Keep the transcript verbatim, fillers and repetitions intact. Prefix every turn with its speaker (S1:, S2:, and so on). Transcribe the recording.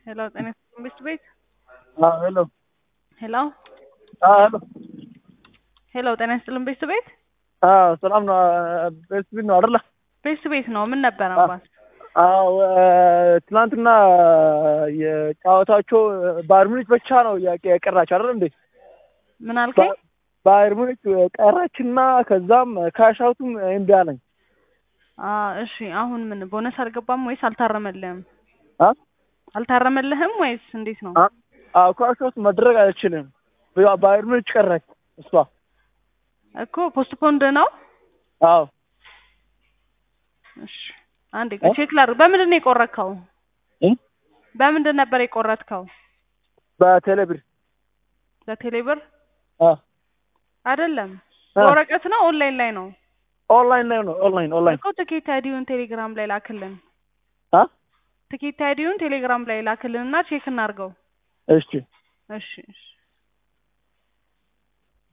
S1: Hello, ጤና መንግስት ቤት
S2: አዎ ሄሎ
S1: ሄሎ
S2: አዎ ሄሎ
S1: ሄሎ ጤና ይስጥልን ቤት ቤት
S2: አዎ ሰላም ነው ቤት ቤት ነው አይደል
S1: ቤት ቤት ነው ምን ነበር አባት
S2: አዎ ትናንትና የጫወታቸው ባየር ሙኒክ ብቻ ነው የቀራች አይደል እንዴ
S1: ምን አልከኝ
S2: ባየር ሙኒክ ቀራችና ከዛም ካሻውቱም እምቢ አለኝ
S1: አ እሺ አሁን ምን ቦነስ አልገባም ወይስ አልታረመልህም
S2: አ
S1: አልታረመልህም ወይስ እንዴት ነው
S2: አዎ ካሻውት መድረግ አይችልም ባየር ሙኒክ ቀራች እሷ
S1: እኮ ፖስትፖንድ ነው
S2: አዎ
S1: እሺ አንዴ ቼክ ላድርግ በምንድን ነው የቆረጥከው በምንድን ነበር የቆረጥከው
S2: በቴሌብር
S1: በቴሌብር
S2: አ
S1: አይደለም ወረቀት ነው ኦንላይን ላይ ነው
S2: ኦንላይን ላይ ነው ኦንላይን ኦንላይን
S1: እኮ ትኬት አይዲውን ቴሌግራም ላይ ላክልን
S2: አ
S1: ትኬት አይዲውን ቴሌግራም ላይ ላክልንና ቼክ እናድርገው
S2: እሺ
S1: እሺ እሺ